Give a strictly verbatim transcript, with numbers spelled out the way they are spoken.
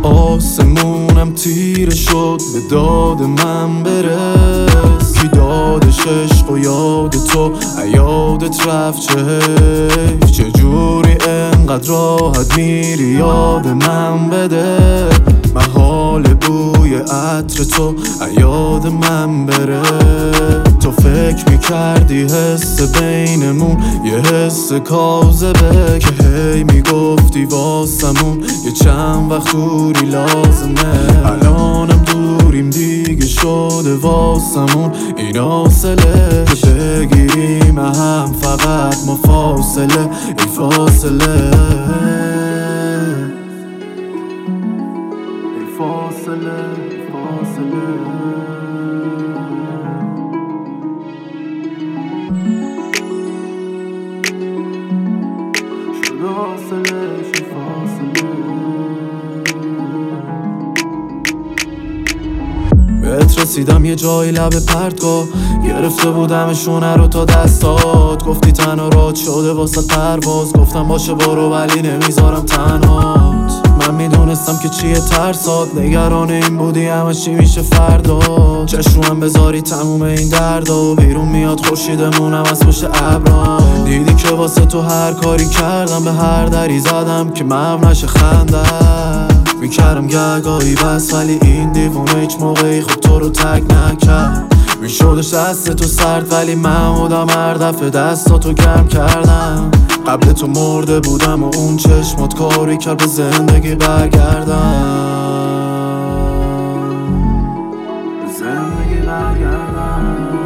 آسمونم تیره شد به داد من برس. کی دادش عشق و یاد تو یادت رفت چه حیف. چجوری انقدر راحت میری یاد من بده. محال بوی عطر تو یاد من بره. تو فکر میکردی حس بینمون یه حس کاذبه، که هی میگفتی واسمون یه چند وقت دوری لازمه. الانم دوریم دیگه شده واسمون این حاصله، که بگیریم هم فقط ما فاصله. این فاصله فاصله فاصله شده حاصله شد فاصله. بهت رسیدم یه جایی لب پرتگاه، گرفته بودمشونه رو تا دستات. گفتی تنها راد شده واسه پرواز، گفتم باشه برو ولی نمیذارم تنهات. من میدونستم که چیه ترسات، نگران این بودی همه چی میشه فردا. چشم رو هم بذاری تموم این دردا، بیرون میاد خورشیدمونم از پشت ابرا. دیدی که واسه تو هر کاری کردم، به هر دری زدم که مم نشه خنده. میکردم گرگایی بس ولی این دیوونه هیچ موقعی خود تو رو تک نکرد. میشدش دست تو سرد ولی من بودم هر دفعه دستاتو گرم کردم. قبل تو مرده بودم و اون چشمات کاری کرد به زندگی برگردم. به زندگی برگردم.